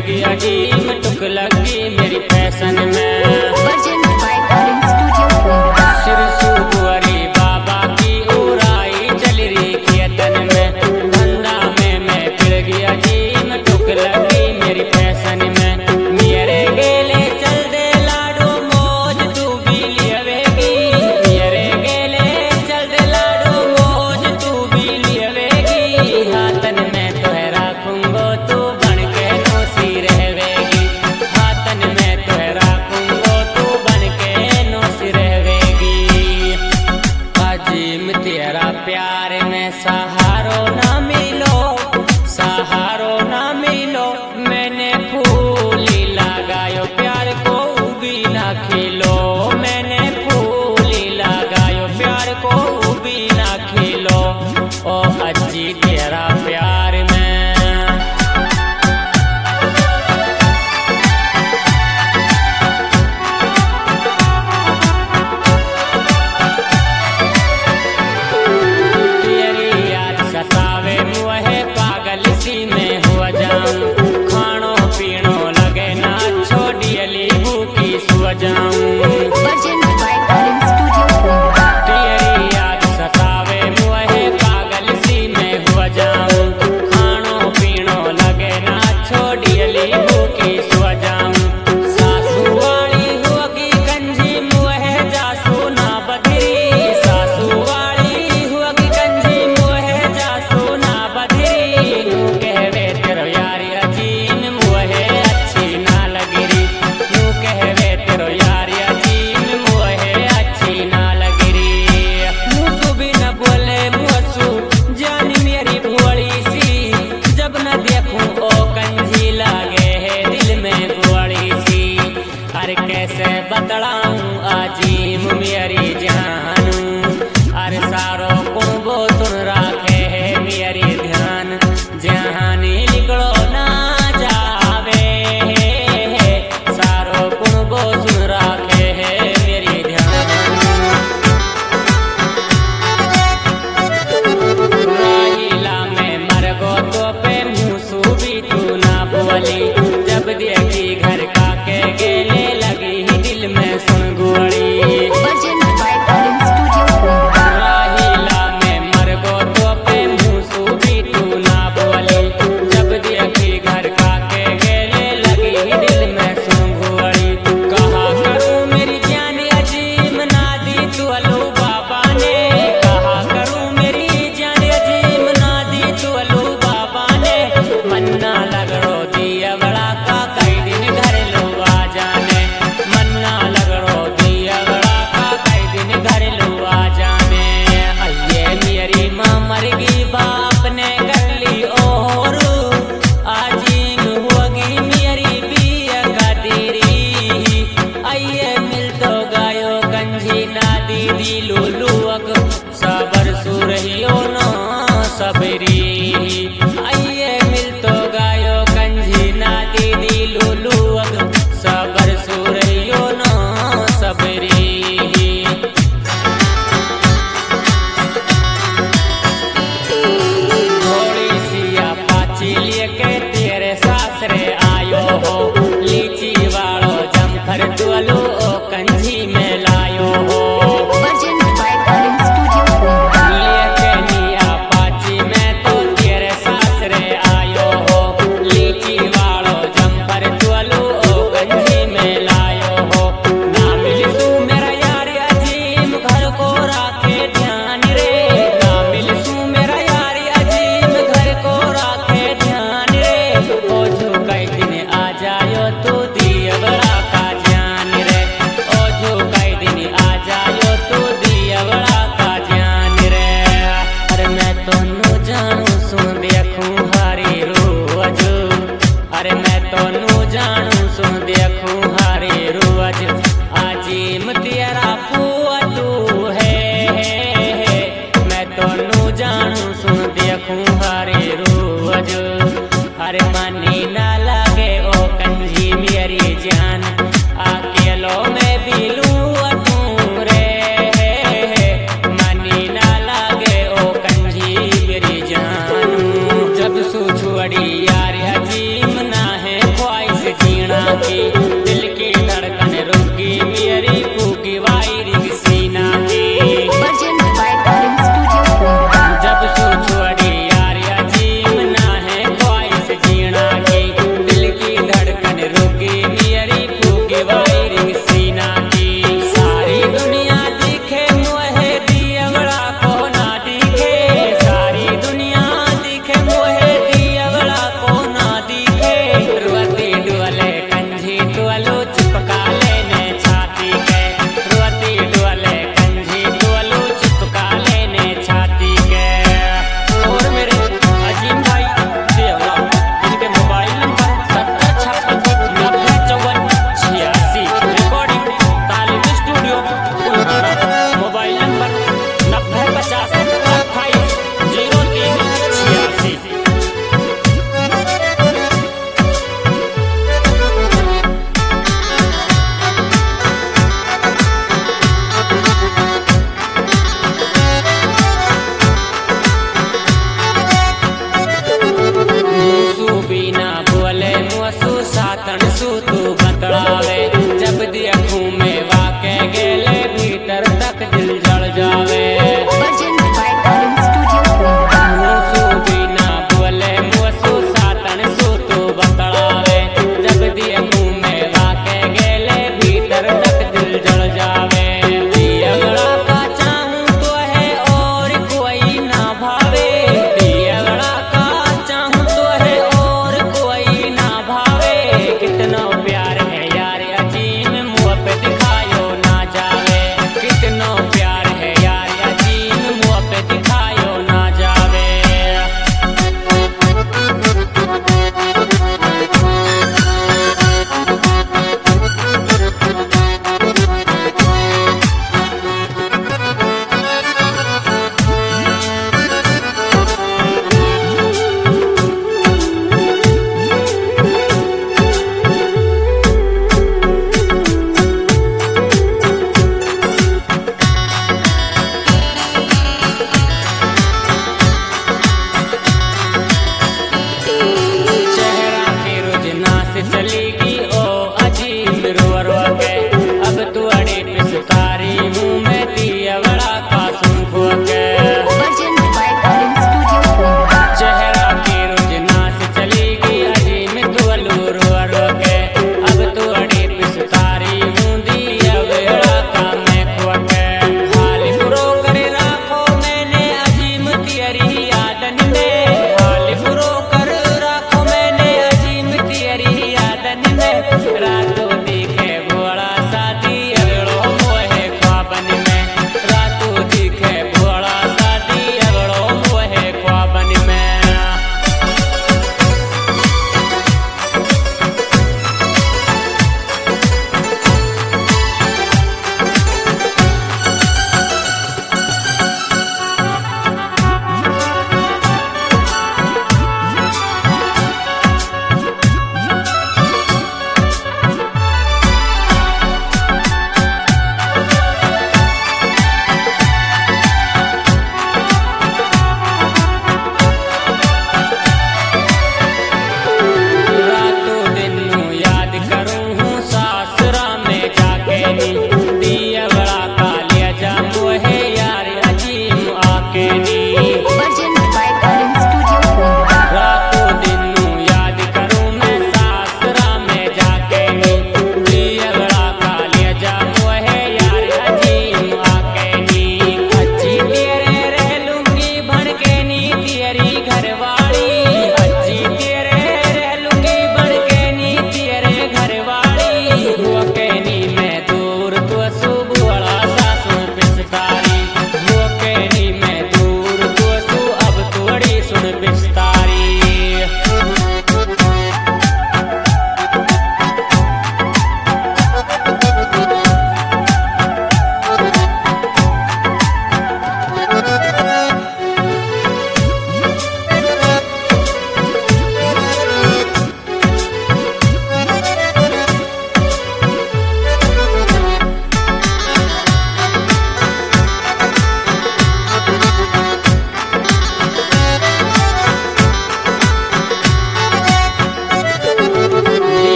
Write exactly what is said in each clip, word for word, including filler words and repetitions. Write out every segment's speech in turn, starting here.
गई अजीम टुक लगी मेरी फैशन में। सिरसुअरी बाबा की उड़ाई चल रही खेतन में, धंधा में मैं फिर गई अजीम टुक लगी मेरी फैशन में। मेरे गेले चल दे लाडो मौज तू भी लियवेगी, मेरे गेले चल दे लाडो मौज तू भी लियवेगी। हाथन में तो है राखूंगो तू बन के नौसी रहवेगी, हाथन में तो है राखूंगो तू बन के नौसी रहवेगी। अजीम तेरा प्यार में सहारो ना मिलो, सहारो ना मिलो, मैंने फूल लगायो प्यार को भी ना खिलो, मैंने फूल लगायो प्यार को भी ना खिलो। ओ अजी तेरा प्यार में सतावे मुहे पागल सी में हुआ जाऊं, खानो पीनो लगे ना छोड़ियली भूखी सुआ जाऊं। तेरी याद सतावे मुहे पागल सी में हुआ जाऊं, खानो पीनो लगे ना छोड़ियली भूखी सुआ जाऊं। सासू वाली हुआगी कंजी मुहे जासू ना बदरी, सासू वाली हुआगी कंजी मुहे जासू ना बदरी। नू कहवे तेरो यारी अजीम मुहे अच्छी ना लगरी, नू कहवे तेरो यारी अजीम मुहे अच्छी ना लगरी। मुझू भी न बोले मुसू जानी मेरी भोली सी, जब न देखूं ओ कंजी लागे है दिल में गोली सी। अरे कैसे बतलाऊं अजीम मेरी जानू, अरे सारो कुंबो सुन राखे है मेरी ध्यान, जहानी निकलो ना जावे, सारो कुंबो सुन राखे है मेरी ध्यान। राहिला में मरगो तो पे मुसू भी तू ना बोली, जब देखी घर का के गेले लगी दिल में सुन गोली। राहिला में मरगो तो पे मुसू भी तू ना बोली, जब देखी घर का के गेले लगी दिल में सुन गोली। कहा करूं मेरी जान अजीम ना दी तू अलू बाबा ने, कहा करूं मेरी जान अजीम ना दी तू अलू बाबा ने। मन्ना लगड़ो दिया बड़ा का कई दिन घर लो आ जाने, मन्ना लगड़ो दिया बड़ा का कई दिन घर लो आ जाने। अये मेरी माँ मर गई बाप ने कर ली और, आजीम होगी मेरी बिया का दीरी। अये मिल तो गायो गंजी ना दीदी लुलुअक, सबर सुरहियो ना सबरी। अये मिल तो गायो गंजी ना दीदी लुलुअक, सबर सुरहियो ना सबरी। थोड़ी सी पाची लेके तेरे सासरे आयो हो, लीची वालो जमफर डुअलो ओ कंजी में लायो हो। लेके निया पाची में तो तेरे सासरे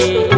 बोली।